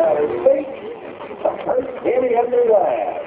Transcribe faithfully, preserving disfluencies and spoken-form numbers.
got his feet. The first penny of the last.